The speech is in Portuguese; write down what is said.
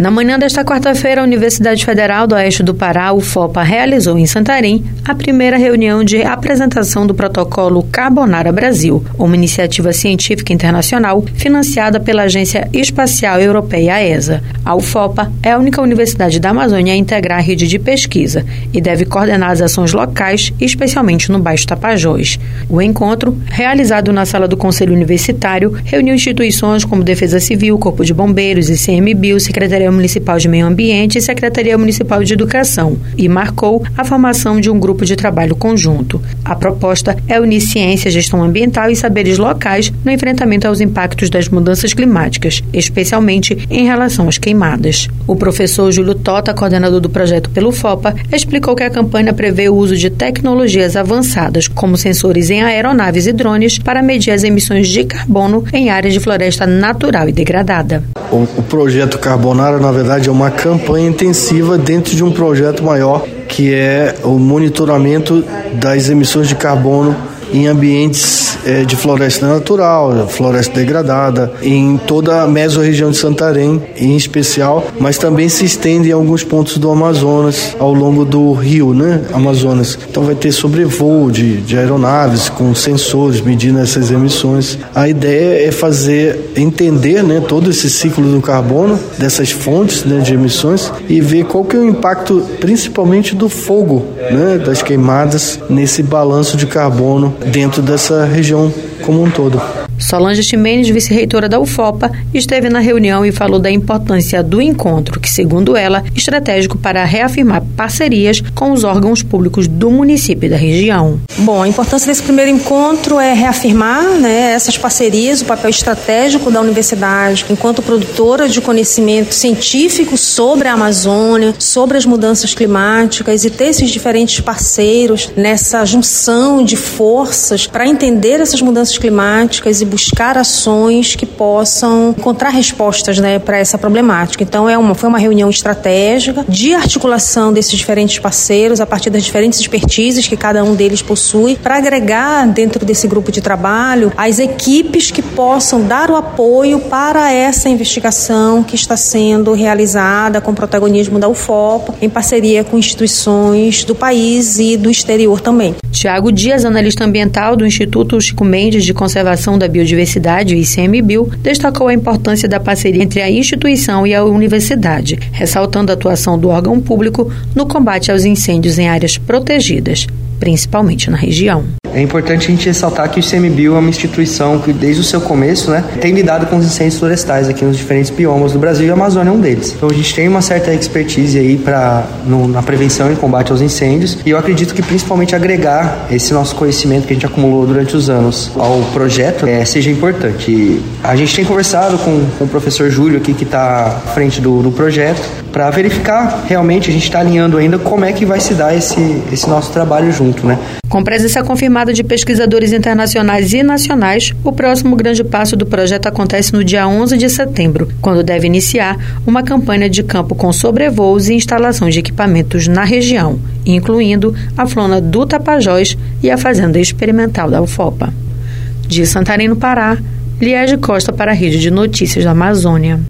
Na manhã desta quarta-feira, a Universidade Federal do Oeste do Pará, UFOPA, realizou em Santarém a primeira reunião de apresentação do protocolo Carbonara Brasil, uma iniciativa científica internacional financiada pela Agência Espacial Europeia, ESA. A UFOPA é a única universidade da Amazônia a integrar a rede de pesquisa e deve coordenar as ações locais, especialmente no Baixo Tapajós. O encontro, realizado na sala do Conselho Universitário, reuniu instituições como Defesa Civil, Corpo de Bombeiros, ICMBio, Secretaria Municipal de Meio Ambiente e Secretaria Municipal de Educação e marcou a formação de um grupo de trabalho conjunto. A proposta é unir ciência, gestão ambiental e saberes locais no enfrentamento aos impactos das mudanças climáticas, especialmente em relação às queimadas. O professor Júlio Tota, coordenador do projeto pelo FOPA, explicou que a campanha prevê o uso de tecnologias avançadas, como sensores em aeronaves e drones, para medir as emissões de carbono em áreas de floresta natural e degradada. O projeto Carbonara, na verdade, é uma campanha intensiva dentro de um projeto maior, que é o monitoramento das emissões de carbono em ambientes de floresta natural, floresta degradada, em toda a mesorregião de Santarém, em especial, mas também se estende em alguns pontos do Amazonas, ao longo do rio, Amazonas. Então vai ter sobrevoo de aeronaves com sensores medindo essas emissões. A ideia é entender todo esse ciclo do carbono, dessas fontes de emissões, e ver qual que é o impacto, principalmente do fogo, das queimadas, nesse balanço de carbono dentro dessa região como um todo. Solange Ximenes, vice-reitora da UFOPA, esteve na reunião e falou da importância do encontro, que, segundo ela, é estratégico para reafirmar parcerias com os órgãos públicos do município e da região. Bom, a importância desse primeiro encontro é reafirmar essas parcerias, o papel estratégico da universidade enquanto produtora de conhecimento científico sobre a Amazônia, sobre as mudanças climáticas, e ter esses diferentes parceiros nessa junção de forças para entender essas mudanças climáticas e buscar ações que possam encontrar respostas para essa problemática. Então foi uma reunião estratégica de articulação desses diferentes parceiros a partir das diferentes expertises que cada um deles possui, para agregar dentro desse grupo de trabalho as equipes que possam dar o apoio para essa investigação que está sendo realizada com o protagonismo da UFOPA, em parceria com instituições do país e do exterior também. Tiago Dias, analista ambiental do Instituto Chico Mendes de Conservação da Biodiversidade, o ICMBio, destacou a importância da parceria entre a instituição e a universidade, ressaltando a atuação do órgão público no combate aos incêndios em áreas protegidas, principalmente na região. É importante a gente ressaltar que o ICMBio é uma instituição que, desde o seu começo, tem lidado com os incêndios florestais aqui nos diferentes biomas do Brasil, e a Amazônia é um deles. Então a gente tem uma certa expertise aí na prevenção e combate aos incêndios, e eu acredito que principalmente agregar esse nosso conhecimento que a gente acumulou durante os anos ao projeto seja importante. E a gente tem conversado com o professor Júlio aqui, que está à frente do projeto, para verificar realmente, a gente está alinhando ainda como é que vai se dar esse nosso trabalho junto. Com presença confirmada de pesquisadores internacionais e nacionais, o próximo grande passo do projeto acontece no dia 11 de setembro, quando deve iniciar uma campanha de campo com sobrevoos e instalação de equipamentos na região, incluindo a Flona do Tapajós e a Fazenda Experimental da UFOPA. De Santarém, no Pará, Liege Costa para a Rede de Notícias da Amazônia.